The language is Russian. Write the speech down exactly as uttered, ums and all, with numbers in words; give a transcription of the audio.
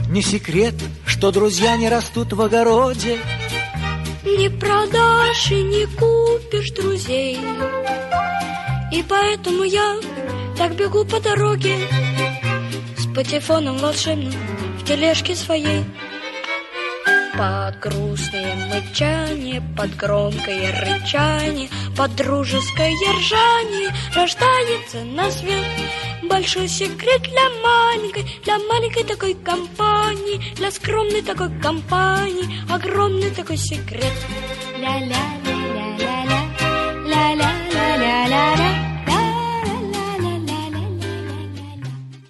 Не секрет, что друзья не растут в огороде. Не продашь и не купишь друзей. И поэтому я так бегу по дороге с патефоном волшебным в тележке своей. Под грустное мычание, под громкое рычание, под дружеское ржание рождается на свет большой секрет для маленькой, для маленькой такой компании, для скромной такой компании огромный такой секрет. Ля-ля.